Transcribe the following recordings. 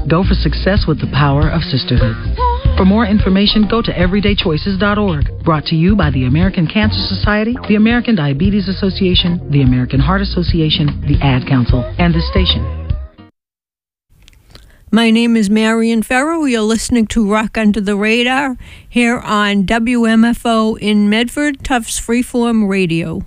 Go for success with the power of sisterhood. For more information, go to everydaychoices.org. Brought to you by the American Cancer Society, the American Diabetes Association, the American Heart Association, the Ad Council, and this station. My name is Marion Farrow. You're listening to Rock Under the Radar here on WMFO in Medford, Tufts Freeform Radio.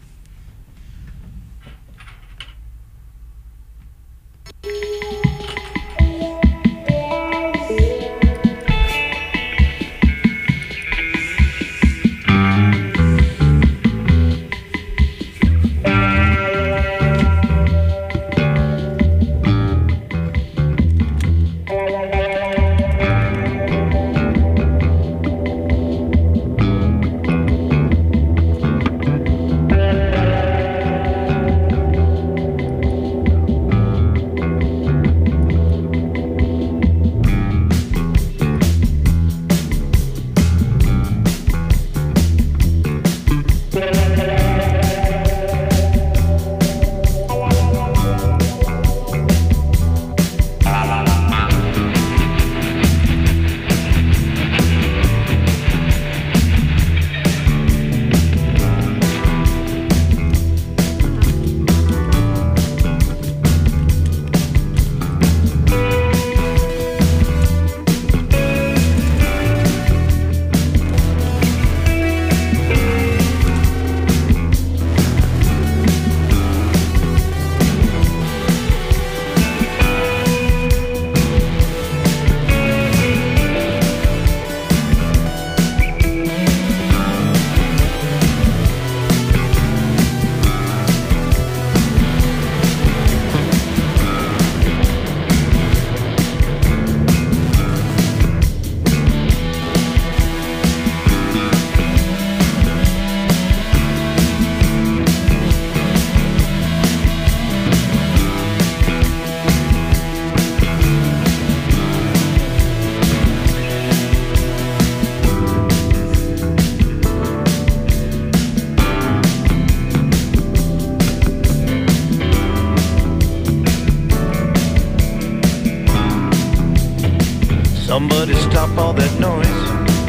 Somebody stop all that noise,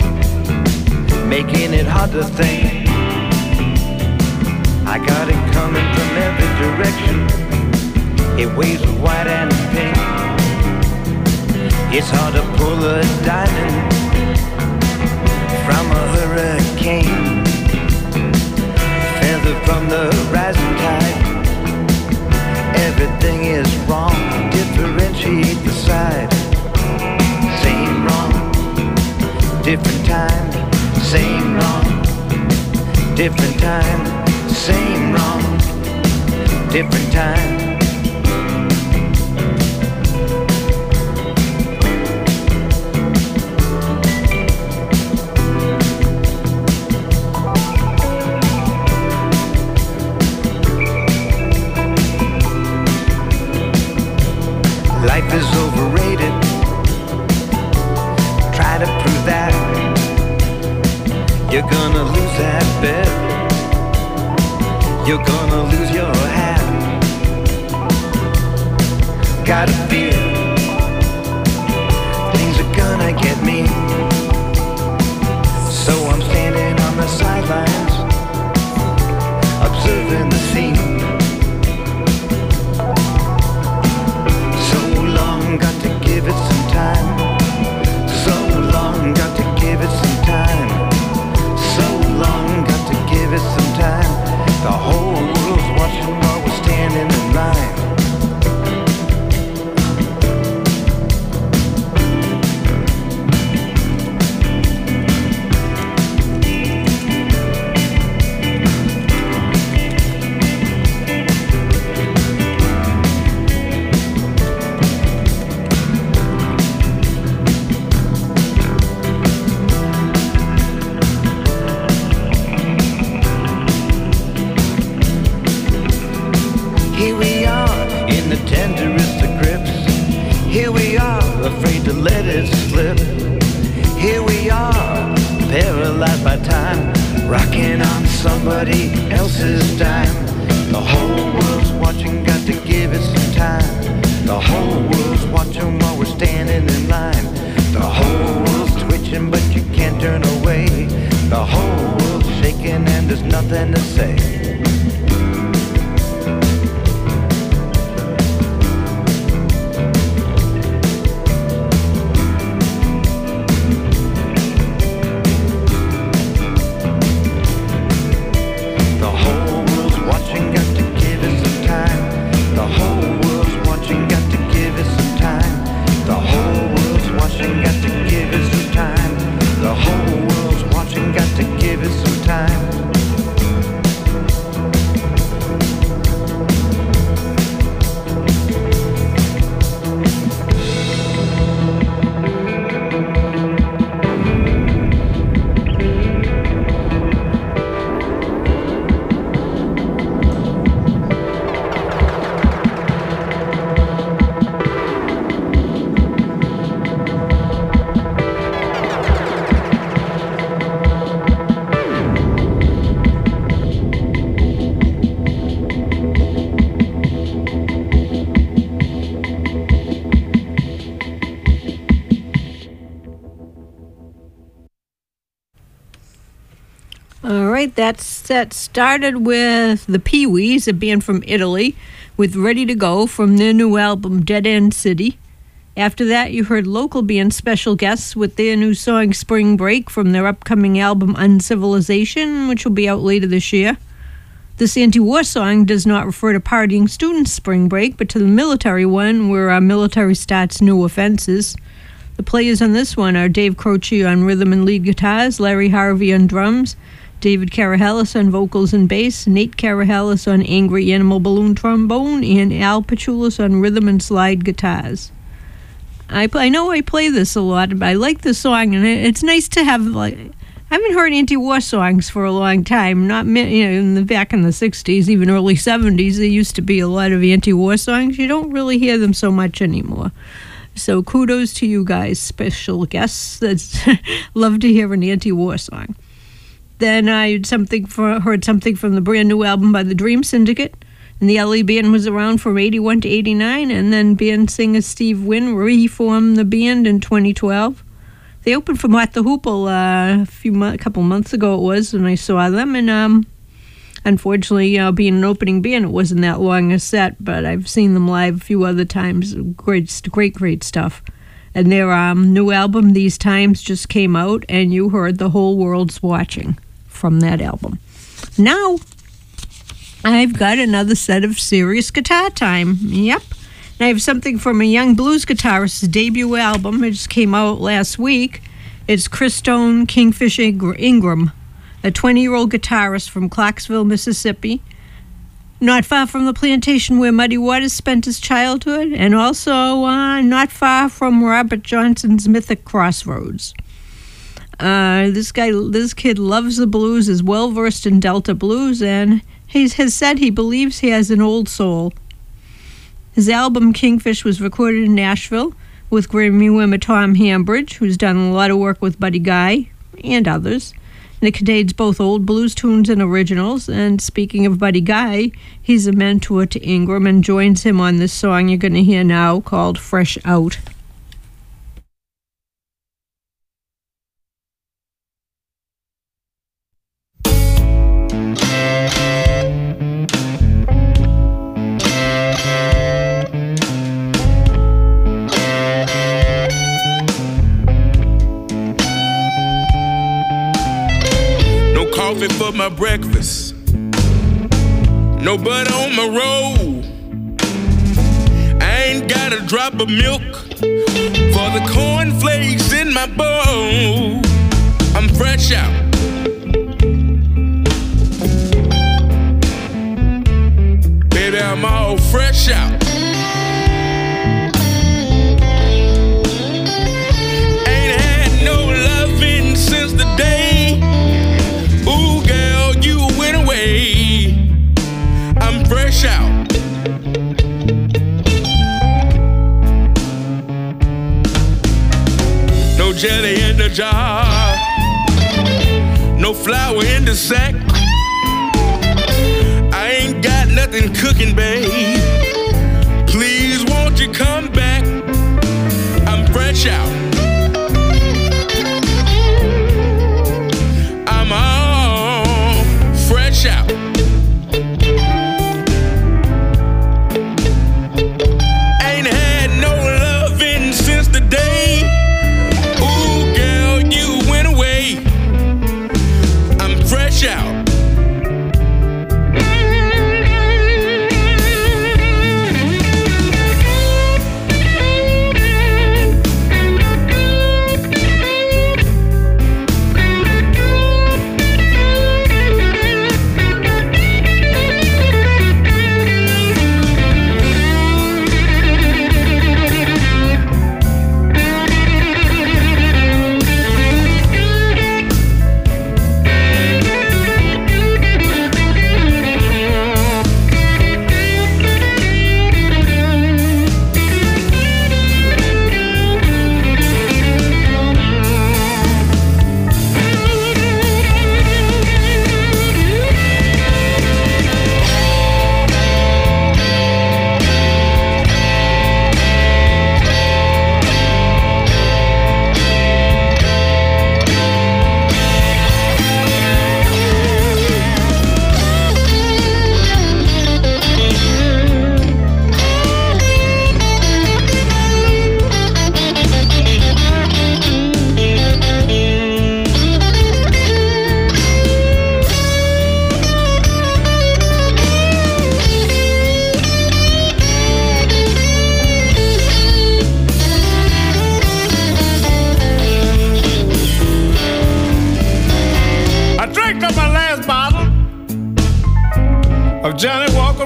making it hard to think. I got it coming from every direction. It waves of white and pink. It's hard to pull a diamond from a hurricane. Feather from the rising tide. Everything is wrong. Differentiate the side. Same wrong, different time. Same wrong, different time. Same wrong, different time. Life is overrated. Try to prove that. You're gonna lose that bet. You're gonna lose your hat. Got a fear things are gonna get me. So I'm standing on the sidelines, observing the scene. So long, got to give it some time. So long, got to give it some time. So long, got to give it some time. The whole world's watching while we're standing in line. Here we are in the tenderest of grips. Here we are, afraid to let it slip. Here we are, paralyzed by time, rocking on somebody else's dime. The whole world's watching, got to give it some time. The whole world's watching while we're there's nothing to say. The whole world's watching, got to give it some time. The whole world's watching, got to give it some time. The whole world's watching, got to give it some time. The whole world's watching, got to give it some time. That set started with the Pee-wees, a band from Italy, with Ready to Go from their new album Dead End City. After that, you heard local band Special Guests with their new song Spring Break from their upcoming album Uncivilization, which will be out later this year. This anti-war song does not refer to partying students' spring break, but to the military one, where our military starts new offenses. The players on this one are Dave Croce on rhythm and lead guitars, Larry Harvey on drums, David Karahalis on vocals and bass, Nate Karahalis on Angry Animal Balloon trombone, and Al Pachulis on rhythm and slide guitars. I know I play this a lot, but I like this song, and it's nice to have, like, I haven't heard anti-war songs for a long time. Not many, back in the 60s, even early 70s, there used to be a lot of anti-war songs. You don't really hear them so much anymore. So kudos to you guys, Special Guests. That's love to hear an anti-war song. Then I heard something from the brand new album by the Dream Syndicate. And the LA band was around from 81 to 89. And then band singer Steve Wynn reformed the band in 2012. They opened for Mott the Hoople a couple months ago it was when I saw them. And unfortunately, being an opening band, it wasn't that long a set. But I've seen them live a few other times. Great stuff. And their new album, These Times, just came out. And you heard The Whole World's Watching from that album. Now, I've got another set of serious guitar time. Yep. And I have something from a young blues guitarist's debut album. It just came out last week. It's Chris Stone Kingfish Ingram, a 20-year-old guitarist from Clarksville, Mississippi, not far from the plantation where Muddy Waters spent his childhood, and also not far from Robert Johnson's mythic Crossroads. This kid loves the blues, is well-versed in Delta blues, and he has said he believes he has an old soul. His album Kingfish was recorded in Nashville with Grammy winner Tom Hambridge, who's done a lot of work with Buddy Guy and others. And it contains both old blues tunes and originals. And speaking of Buddy Guy, he's a mentor to Ingram and joins him on this song you're going to hear now called Fresh Out. Coffee for my breakfast, no butter on my roll. I ain't got a drop of milk for the cornflakes in my bowl. I'm fresh out. Baby, I'm all fresh out. Ain't had no loving since the day ooh, girl, you went away. I'm fresh out. No jelly in the jar, no flour in the sack. I ain't got nothing cooking, babe. Please, won't you come back? I'm fresh out.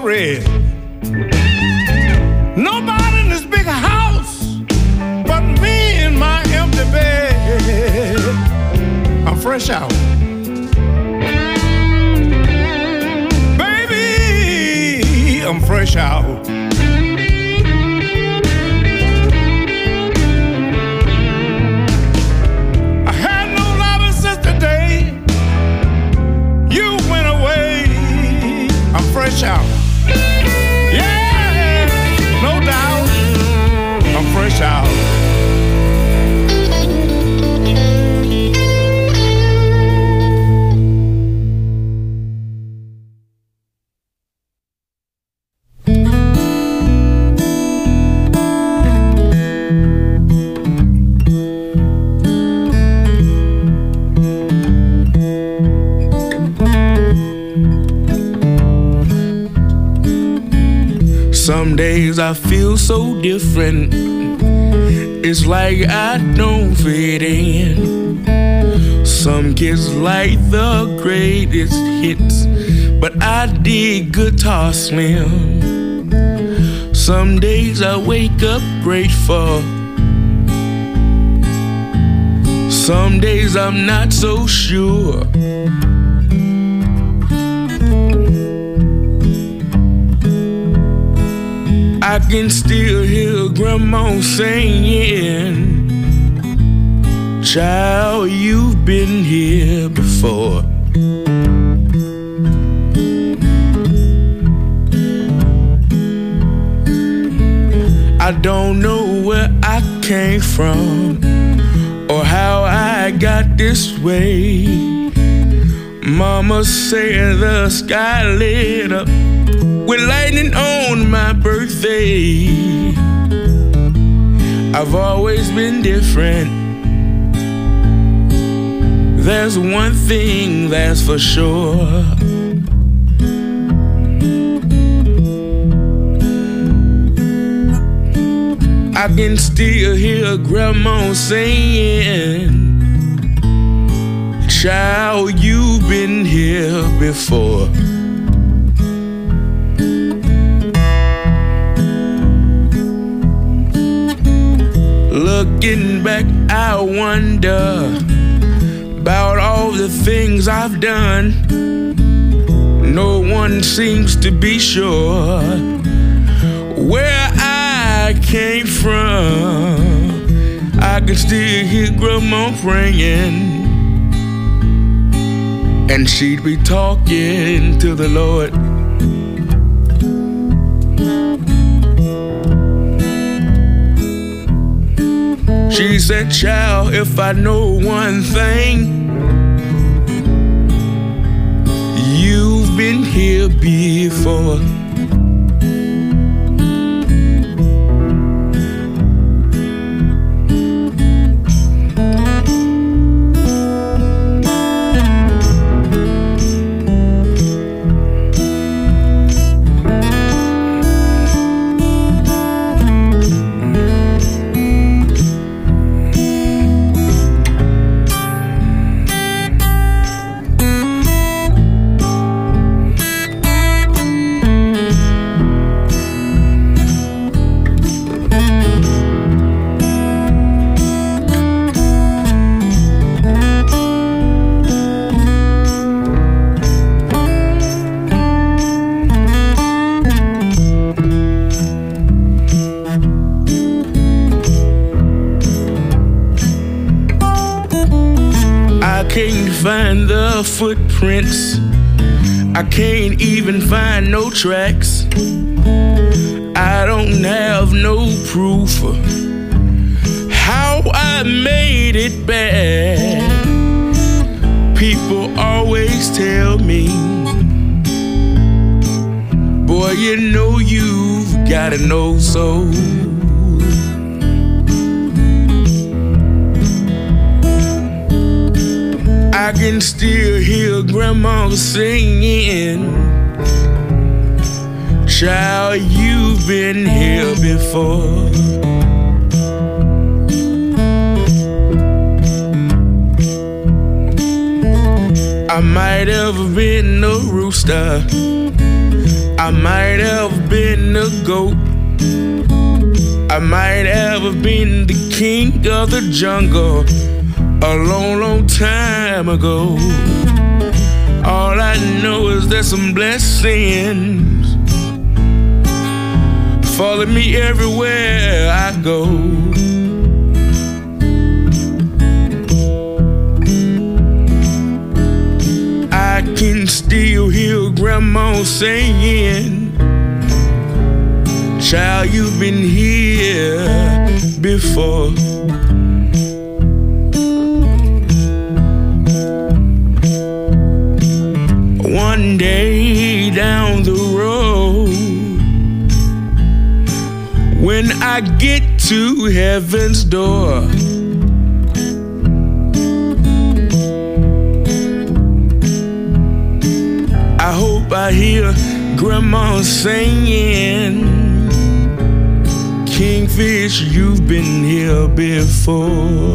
glory. Nobody in this big house but me and my empty bed. I'm fresh out. Baby, I'm fresh out. I had no loving since the day you went away. I'm fresh out. Yeah, no doubt. I'm fresh out. Some days I feel so different. It's like I don't fit in. Some kids like the greatest hits, but I dig Guitar Slim. Some days I wake up grateful. Some days I'm not so sure. I can still hear Grandma saying, child, you've been here before. I don't know where I came from or how I got this way. Mama said the sky lit up with lightning on my birthday. I've always been different. There's one thing that's for sure. I can still hear Grandma saying, child, you've been here before. Looking back, I wonder about all the things I've done. No one seems to be sure where I came from. I can still hear Grandma praying, and she'd be talking to the Lord. She said, child, if I know one thing, you've been here before. Find the footprints. I can't even find no tracks. I don't have no proof of how I made it back. People always tell me, boy, you know you've got an old soul. I can still hear Grandma singing, child, you've been here before. I might have been a rooster, I might have been a goat. I might have been the king of the jungle a long, long time ago. All I know is there's some blessings follow me everywhere I go. I can still hear Grandma saying, child, you've been here before. One day down the road, when I get to heaven's door, I hope I hear Grandma saying, Kingfish, you've been here before.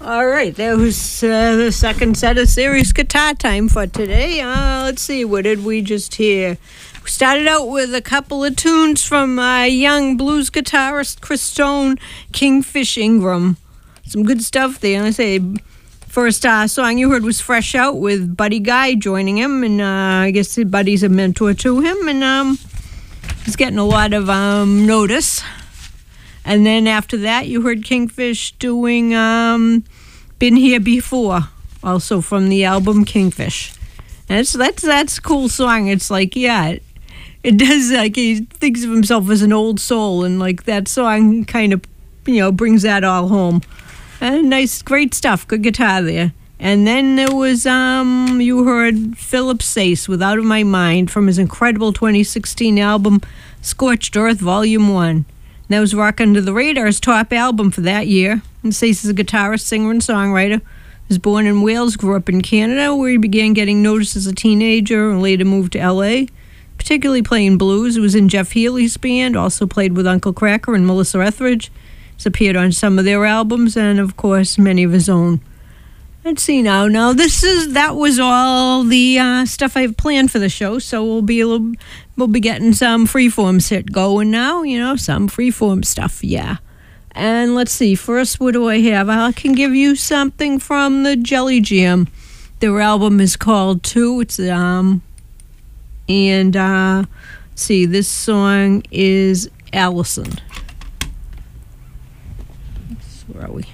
All right, that was the second set of serious guitar time for today. Let's see, what did we just hear? We started out with a couple of tunes from young blues guitarist Chris Stone, Kingfish Ingram. Some good stuff there. I say, first song you heard was Fresh Out with Buddy Guy joining him, and I guess Buddy's a mentor to him, and he's getting a lot of notice. And then after that, you heard Kingfish doing Been Here Before, also from the album Kingfish. And that's a cool song. It's like, yeah, it does, like, he thinks of himself as an old soul, and like that song kind of, brings that all home. And nice, great stuff, good guitar there. And then there was, you heard Philip Sace with Out of My Mind from his incredible 2016 album Scorched Earth Volume 1. That was Rock Under the Radar's top album for that year. And Sace is a guitarist, singer, and songwriter. He was born in Wales, grew up in Canada, where he began getting noticed as a teenager and later moved to L.A., particularly playing blues. He was in Jeff Healey's band, also played with Uncle Kracker and Melissa Etheridge. He's appeared on some of their albums and, of course, many of his own. Let's see now. Now, that was all the stuff I have planned for the show, so we'll be getting some freeform set going now, some freeform stuff, yeah. And let's see, first, what do I have? I can give you something from the Jelly Jam. Their album is called Two. It's, see, this song is Allison. Where are we?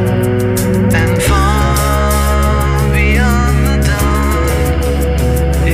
And far beyond the dawn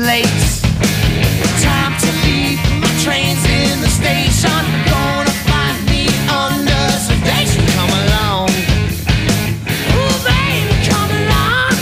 late. Time to leave, my train's in the station. Gonna find me under sedation. Come along, ooh baby, come along.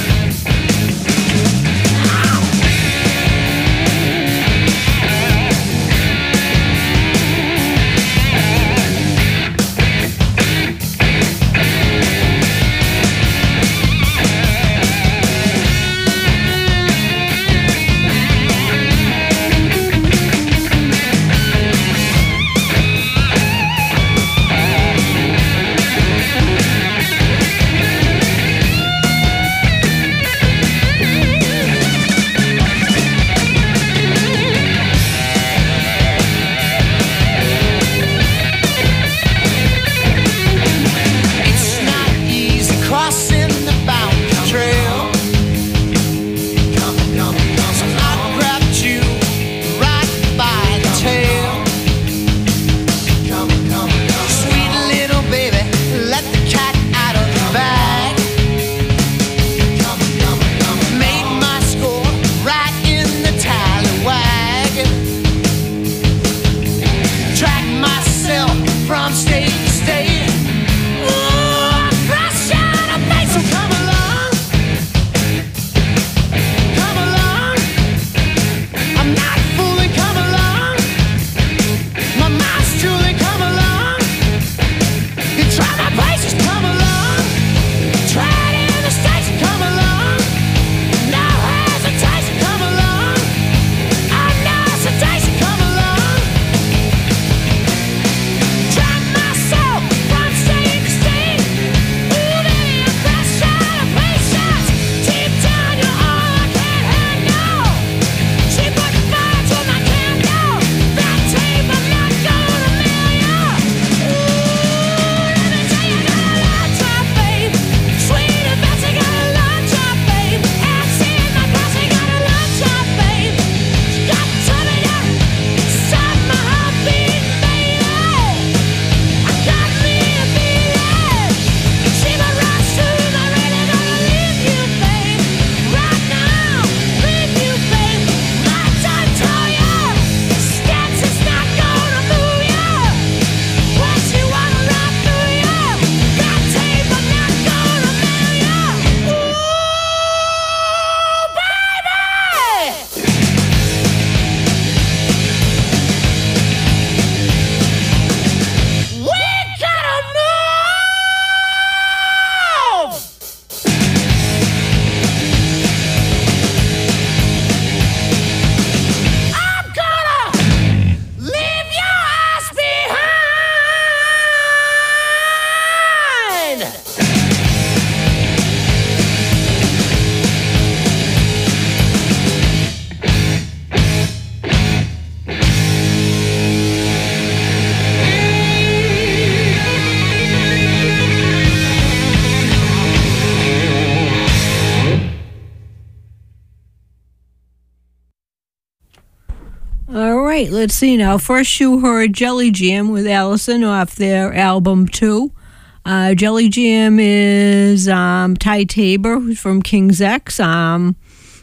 right, let's see now. First you heard Jelly Jam with Allison off their album 2. Jelly Jam is Ty Tabor, who's from King's X, John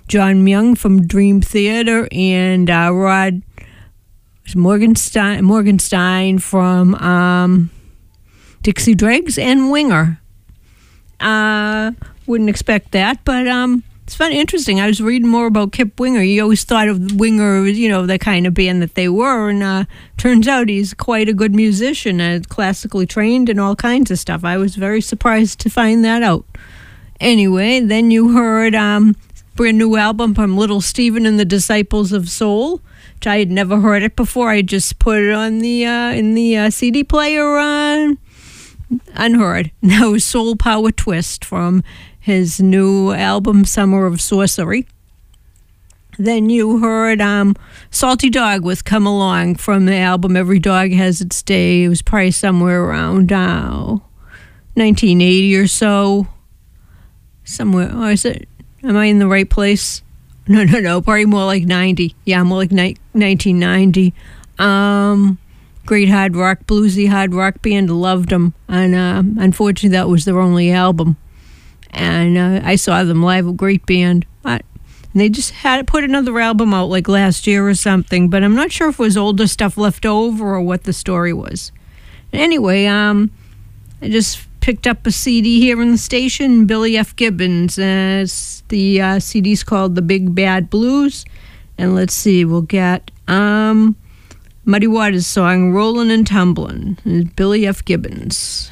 Myung from Dream Theater, and Rod Morgenstein from Dixie Dregs, and Winger. Wouldn't expect that, but it's fun, interesting. I was reading more about Kip Winger. You always thought of Winger, you know, the kind of band that they were, and turns out he's quite a good musician, classically trained and all kinds of stuff. I was very surprised to find that out. Anyway, then you heard brand new album from Little Steven and the Disciples of Soul, which I had never heard it before. I just put it on the in the CD player unheard. And that was Soul Power Twist from his new album Summer of Sorcery. Then you heard Salty Dog with Come Along from the album Every Dog Has Its Day. It was probably somewhere around 1980 or so. Somewhere, or is it? Am I in the right place? No, probably more like 90. Yeah, more like 1990. Great hard rock, bluesy hard rock band. Loved them. And unfortunately, that was their only album. And I saw them live, a great band. But And they just had put another album out like last year or something, but I'm not sure if it was older stuff left over or what the story was. Anyway, I just picked up a CD here in the station, Billy F. Gibbons. The CD's called The Big Bad Blues. And let's see, we'll get Muddy Waters' song, Rollin' and Tumblin'. Billy F. Gibbons.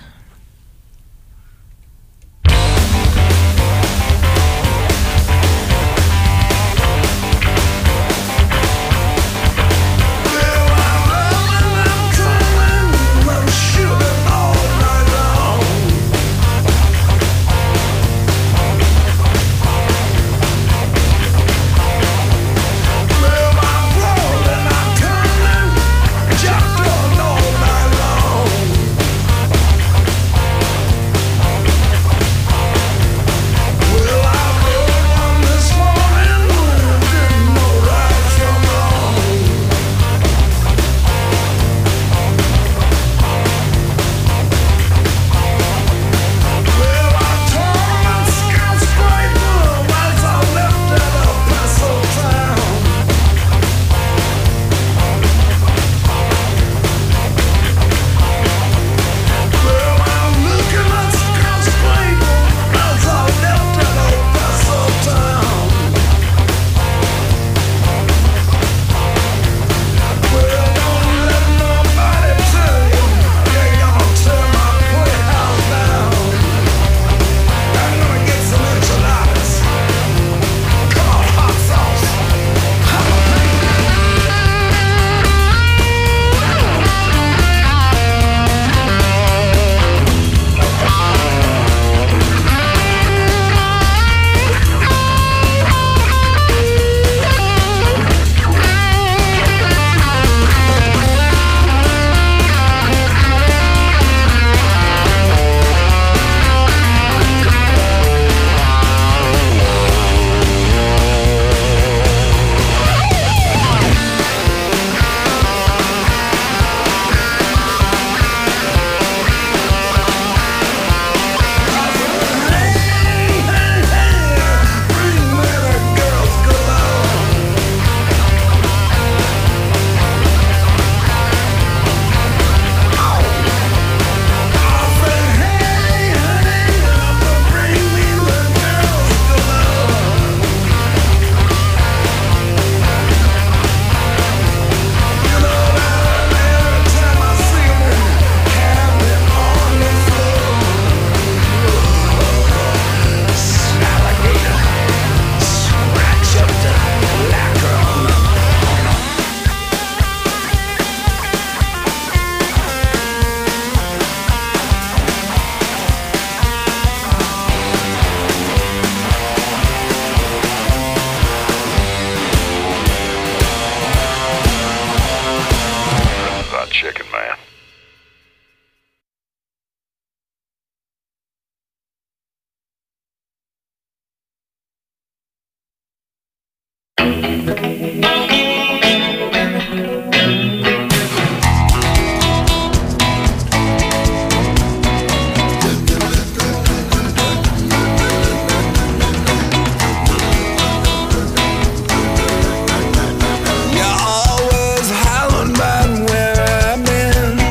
You're always howling about where I've been.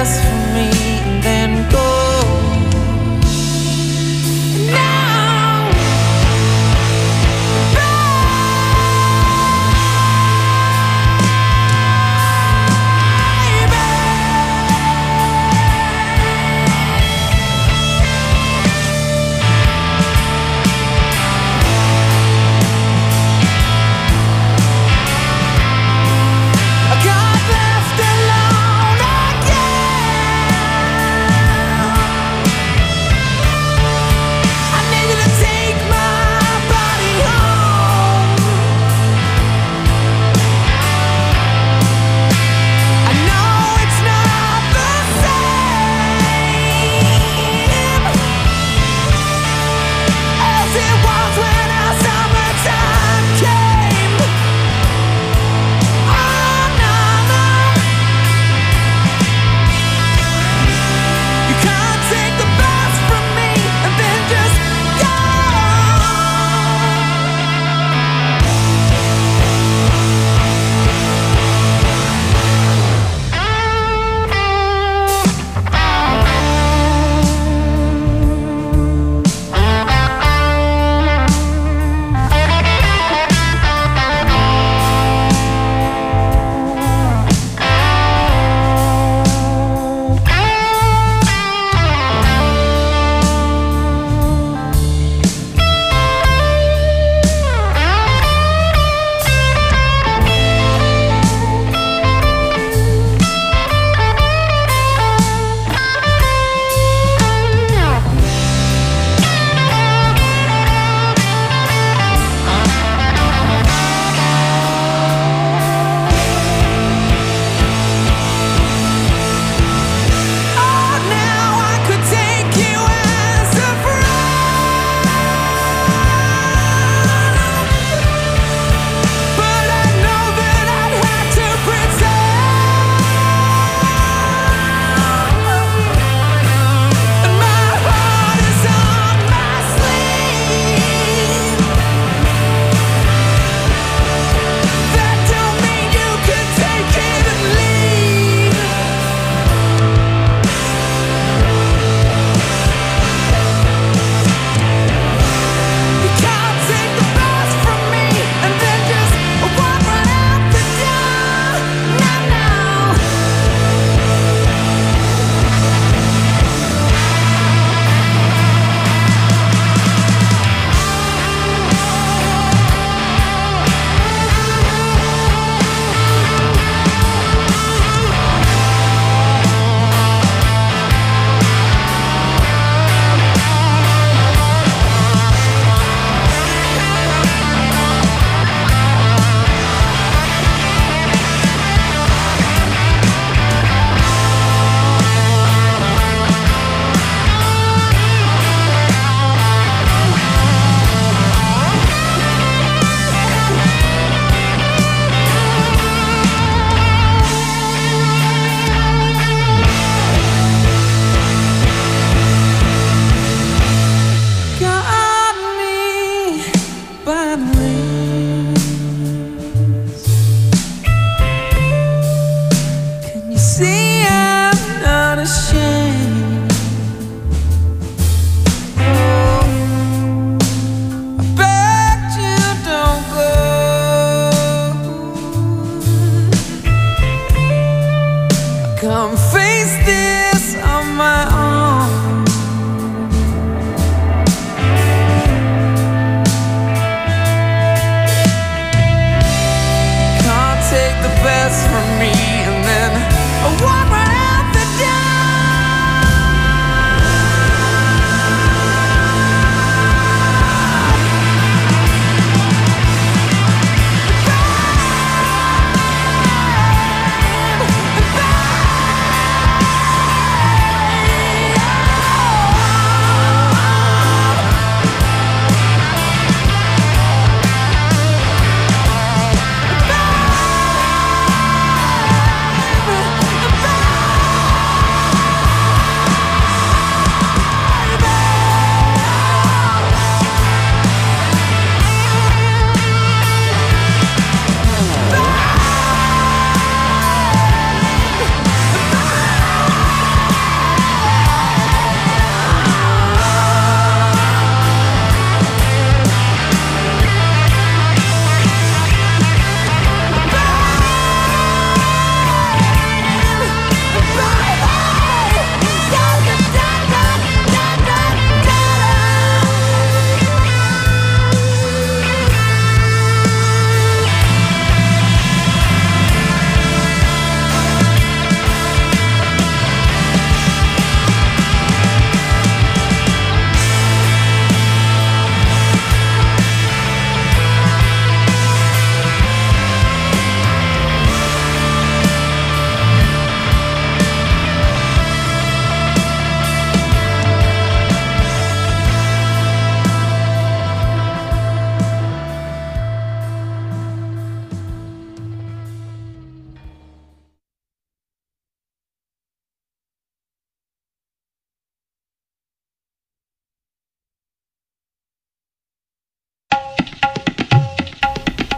best for me and then go. Now, I got left alone again.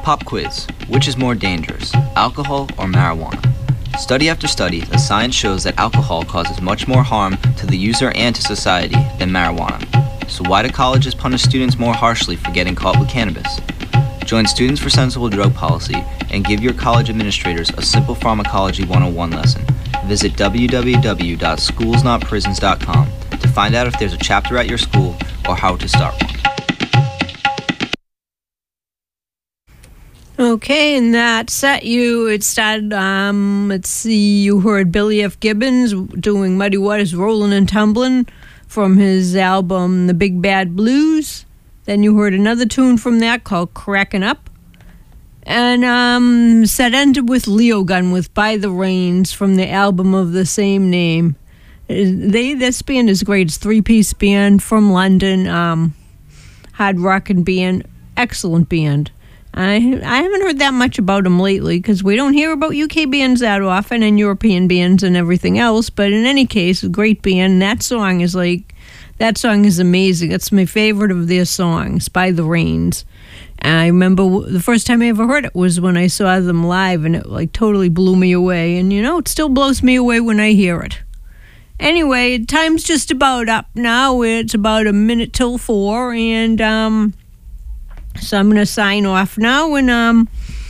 Pop quiz. Which is more dangerous, alcohol or marijuana? Study after study, the science shows that alcohol causes much more harm to the user and to society than marijuana. So why do colleges punish students more harshly for getting caught with cannabis? Join Students for Sensible Drug Policy and give your college administrators a simple pharmacology 101 lesson. Visit www.schoolsnotprisons.com to find out if there's a chapter at your school or how to start one. Okay, and that set it started, let's see, you heard Billy F. Gibbons doing Muddy Waters Rollin' and Tumblin' from his album The Big Bad Blues. Then you heard another tune from that called Crackin' Up. And set ended with Leo Gun with By the Rains from the album of the same name. This band is great. It's a three-piece band from London, hard rockin' band, excellent band. I haven't heard that much about them lately because we don't hear about UK bands that often and European bands and everything else. But in any case, a great band. That song is amazing. That's my favorite of their songs, By the Rains. And I remember the first time I ever heard it was when I saw them live, and it like totally blew me away. And it still blows me away when I hear it. Anyway, time's just about up now. It's about a minute till 4, and so I'm going to sign off now, and